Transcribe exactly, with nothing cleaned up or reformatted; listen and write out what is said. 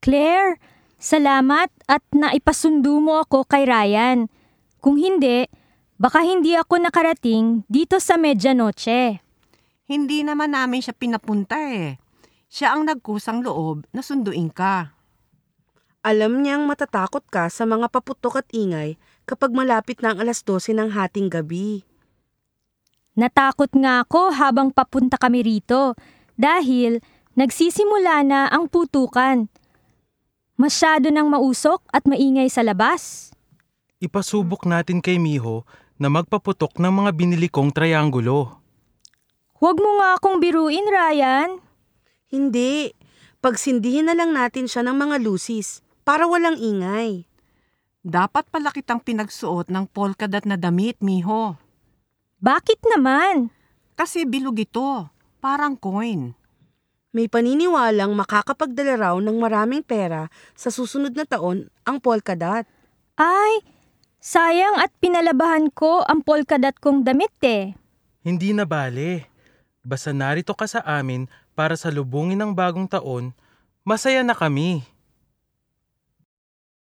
Claire, salamat at naipasundo mo ako kay Ryan. Kung hindi, baka hindi ako nakarating dito sa medyanoche. Hindi naman namin siya pinapunta eh. Siya ang nagkusang loob na sunduin ka. Alam niyang matatakot ka sa mga paputok at ingay kapag malapit na ang alas dose ng hating gabi. Natakot nga ako habang papunta kami rito dahil nagsisimula na ang putukan. Masyado nang mausok at maingay sa labas. Ipasubok natin kay Miho na magpaputok ng mga binili kong trianggulo. Huwag mo nga akong biruin, Ryan. Hindi. Pagsindihin na lang natin siya ng mga lusis para walang ingay. Dapat pala kitang pinagsuot ng polkadot na damit, Miho. Bakit naman? Kasi bilog ito. Parang coin. May paniniwalang makakapagdala raw ng maraming pera sa susunod na taon ang polkadot. Ay, sayang at pinalabahan ko ang polkadot kong damit eh. Hindi na bale. Basta narito ka sa amin para sa lubungin ng bagong taon, masaya na kami.